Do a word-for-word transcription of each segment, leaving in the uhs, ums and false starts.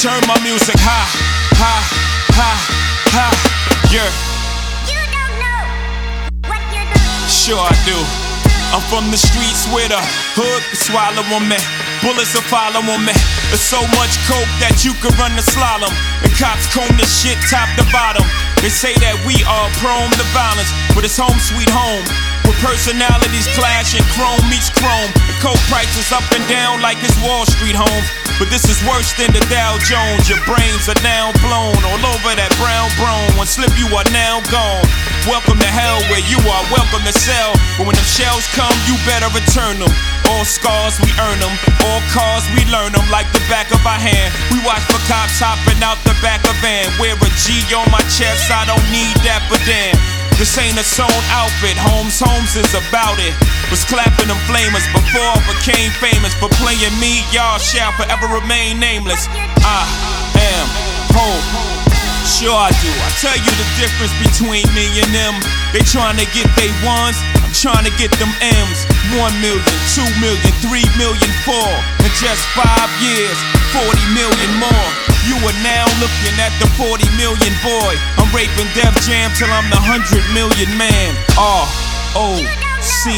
turn my music high, high, high, high, yeah. You don't know what you're doing. Sure I do. I'm from the streets where the hood can swallow on me. Bullets will follow on me. There's so much coke that you could run the slalom. And cops comb this shit top to bottom. They say that we are prone to violence, but it's home sweet home, where personalities clash and chrome meets chrome. The coke prices up and down like it's Wall Street home. But this is worse than the Dow Jones. Your brains are now blown all over that brown brone. One slip you are now gone. Welcome to hell where you are welcome to sell. But when them shells come, you better return them. All scars, we earn them. All cars, we learn them like the back of our hand. We watch for cops hopping out the back of van. Wear a G on my chest, I don't need that, but damn, this ain't a sewn outfit. Holmes Holmes is about it. Was clapping them flamers before I became famous. For playing me, y'all shall forever remain nameless. I am home. Sure I do. I tell you the difference between me and them. They tryna get they ones, I'm tryna get them M's. One million, two million, three million, four. In just five years, forty million more. You are now looking at the forty million boy. I'm raping Def Jam till I'm the hundred million man. R O C.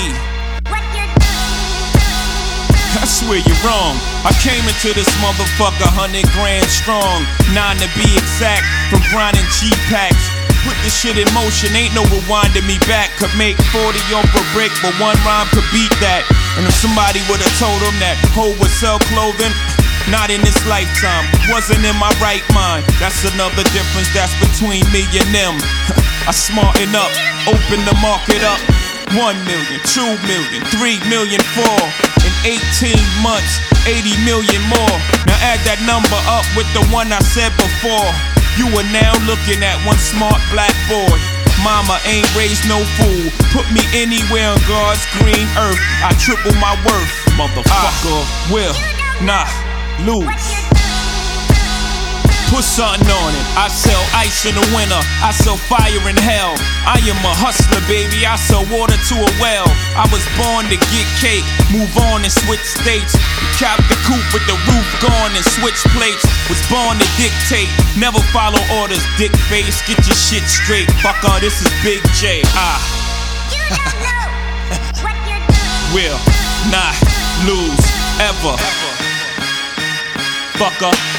I swear you're wrong. I came into this motherfucker hundred grand strong. Nine to be exact, from grinding G-packs. Put this shit in motion, ain't no rewinding me back. Could make forty off a brick, but one rhyme could beat that. And if somebody would've told him that Ho would sell clothing, not in this lifetime, wasn't in my right mind. That's another difference that's between me and them. I smarten up, open the market up. One million, two million, three million, four. In eighteen months, eighty million more. Now add that number up with the one I said before. You are now looking at one smart black boy. Mama ain't raised no fool. Put me anywhere on God's green earth, I triple my worth. Motherfucker, I will not lose. Put something on it. I sell ice in the winter, I sell fire in hell. I am a hustler, baby, I sell water to a well. I was born to get cake, move on and switch states. Cop the coupe with the roof gone and switch plates. Was born to dictate, never follow orders. Dick face, get your shit straight. Fucker, this is Big J. Ah. You don't know what you're doing. Will not lose ever. Fucker.